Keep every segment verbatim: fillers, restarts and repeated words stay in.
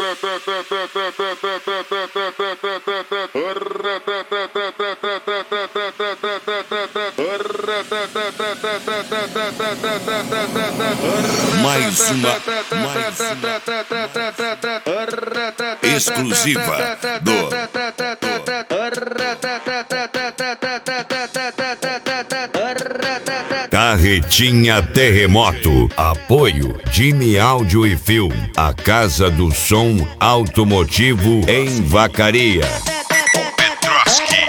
Mais uma, mais uma exclusiva do Carretinha Terremoto. Apoio Jimmy Áudio e Filme, a casa do som automotivo em Vacaria. Petroski.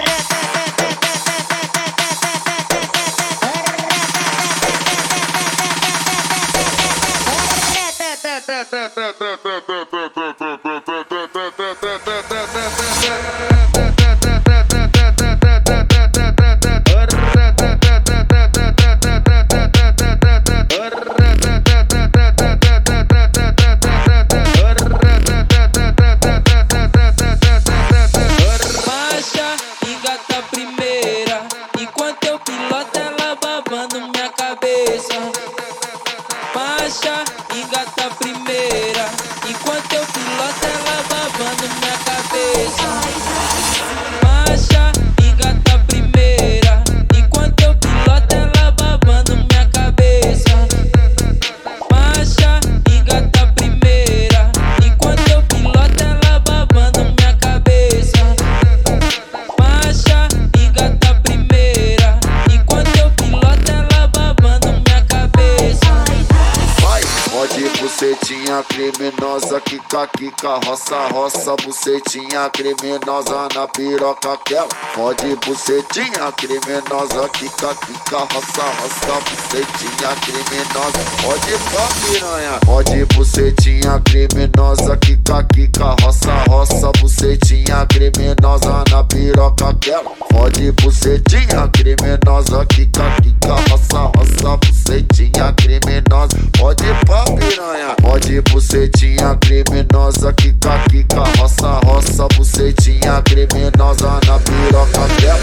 Marcha, engata a primeira, enquanto eu piloto ela babando minha cabeça. Marcha, engata a primeira, enquanto eu piloto ela babando minha cabeça. Marcha, engata a primeira, enquanto eu piloto ela babando minha cabeça. Marcha, engata a primeira, enquanto eu piloto ela babando minha cabeça. Pode bucetinha criminosa, quica, quica, roça, roça, bucetinha criminosa na piroca aquela. Pode bucetinha criminosa, quica, quica, roça, roça, bucetinha criminosa. Pode pra piranha. Pode bucetinha criminosa, quica, quica, roça, roça, bucetinha criminosa na piroca aquela. Pode bucetinha criminosa, quica, quica, roça, roça, bucetinha criminosa. Pode pra piranha. Pode bucetinha criminosa, quica, quica, roça, roça, bucetinha criminosa na piroca dela.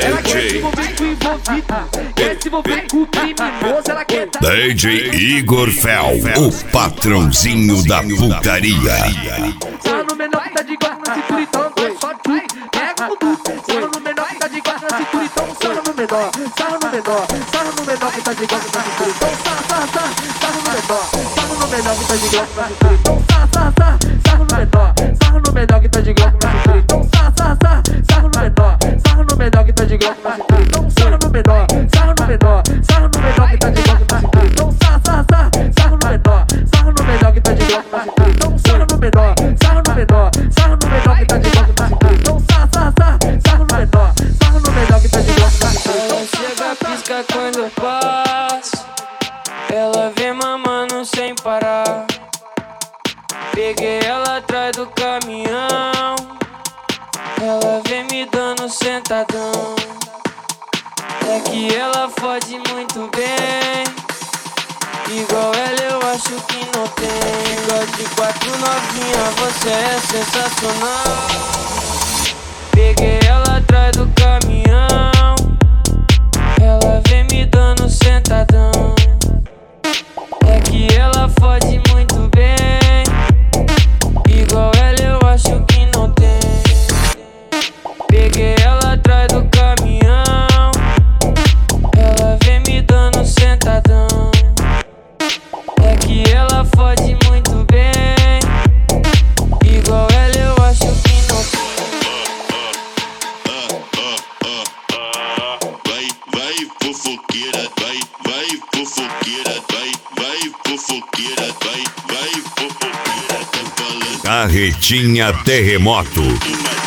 D J D J Igor Fel, o patrãozinho da putaria. Sarra no menor que tá de guarda na cintura, então só tu pega o duplo. Sarra no menor que tá de guarda na cintura, então sarra no menor, sarra no menor, sarra no menor que tá de guarda na cintura, então sarra, sarra, sarra, sarra no menor, sarra no menor que tá de guarda na cintura, então sarra, sarra, sarra, sarra no menor, sarra no menor que tá de guarda na cintura, então sarra, sarra, sarra, sarra no menor, sarra no menor que tá de guarda na cintura, então sarra no menor, sarra no menor, sarra no menor que tá de guarda na cintura, então sarra, sarra, sarra, sarra no menor, sarra no menor que tá de guarda na cintura, então sarra no menor, sarra no menor, sarra no menor que tá de guarda na cintura, então sarra, sarra, sarra, sarra no menor, sarra no menor que tá de guarda na cintura. Ela chega, pisca quando eu passo, ela vem mamando sem parar. Peguei ela atrás do caminhão, ela vem me dando sentadão. É que ela fode muito bem, igual ela eu acho que não tem. Igual de quatro novinha, você é sensacional. Peguei ela atrás do caminhão, ela vem me dando sentadão. É que ela fode muito bem, igual ela eu acho que não tem. Peguei ela atrás do caminhão, ela vem me dando sentadão. É que ela fode muito bem, igual ela eu acho que não tem. Vai, vai fofoqueira, vai, vai fofoqueira, vai, vai fofoqueira, vai, vai fofoqueira, tá falando. Carretinha Terremoto.